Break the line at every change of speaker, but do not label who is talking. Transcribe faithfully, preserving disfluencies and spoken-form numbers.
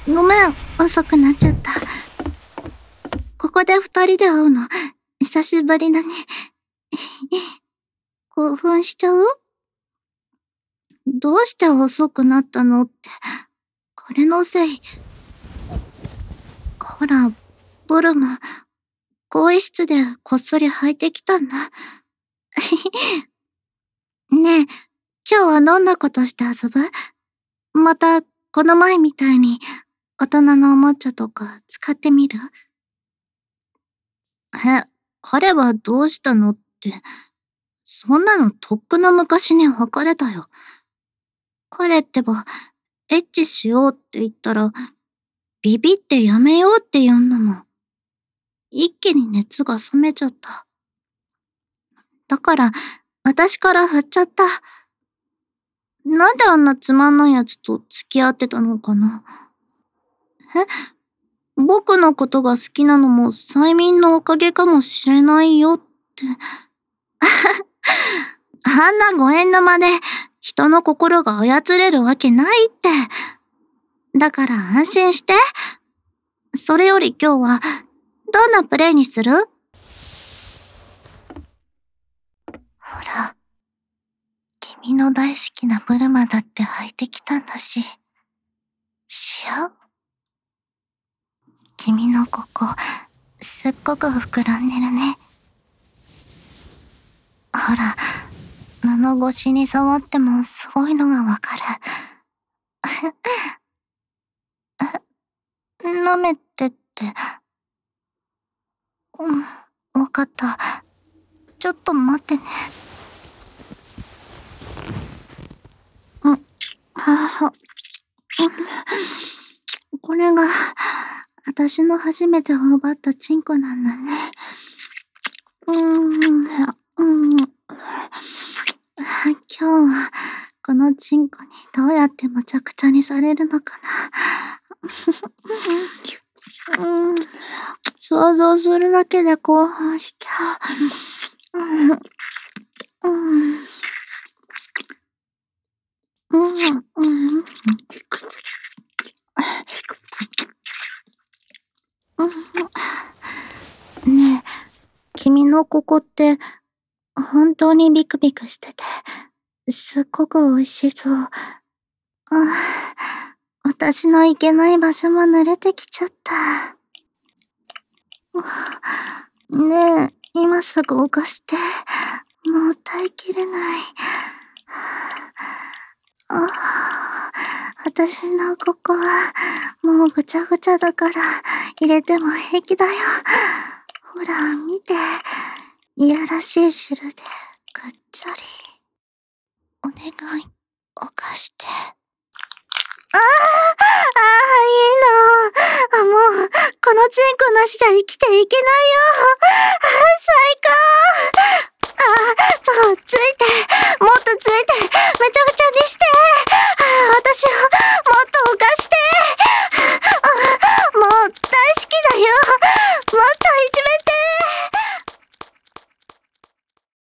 ごめん、遅くなっちゃった。ここで二人で会うの、久しぶりだね。興奮しちゃう？どうして遅くなったのって、これのせい。ほら、ブルマ、更衣室でこっそり履いてきたんだ。ねえ、今日はどんなことして遊ぶ？また、この前みたいに、大人のおもちゃとか使ってみる？え、彼はどうしたのって、そんなのとっくの昔に別れたよ。彼ってば、エッチしようって言ったら、ビビってやめようって言うんだもん。一気に熱が冷めちゃった。だから、私から振っちゃった。なんであんなつまんないやつと付き合ってたのかな。え、僕のことが好きなのも催眠のおかげかもしれないよって。あんな五円玉で人の心が操れるわけないって。だから安心して。それより今日はどんなプレイにする？ほら、君の大好きなブルマだって履いてきたんだし、しよう。君のここ、すっごく膨らんでるね。ほら、布越しに触ってもすごいのがわかる。舐めてって。うん、わかった。ちょっと待ってね。うん、はは、これが、私の初めて頬張ったチンコなんだね。うーん、うん。今日は、このチンコにどうやってむちゃくちゃにされるのかな。うん、想像するだけで興奮しちゃう。うん、うん、うん、うん。ねえ、君のここって、本当にビクビクしてて、すっごく美味しそう。ああ、私の行けない場所も濡れてきちゃった。ねえ、今すぐ動かして。もう耐えきれない。ああ、私のここは、もうぐちゃぐちゃだから、入れても平気だよ。ほら、見て。いやらしい汁で、ぐっちゃり。お願い、犯して。ああ、ああ、いいの。あ、もう、このチンコなしじゃ生きていけないよ。ああ、最高。ああ、そう、ついて、もっとついて、めちゃくちゃ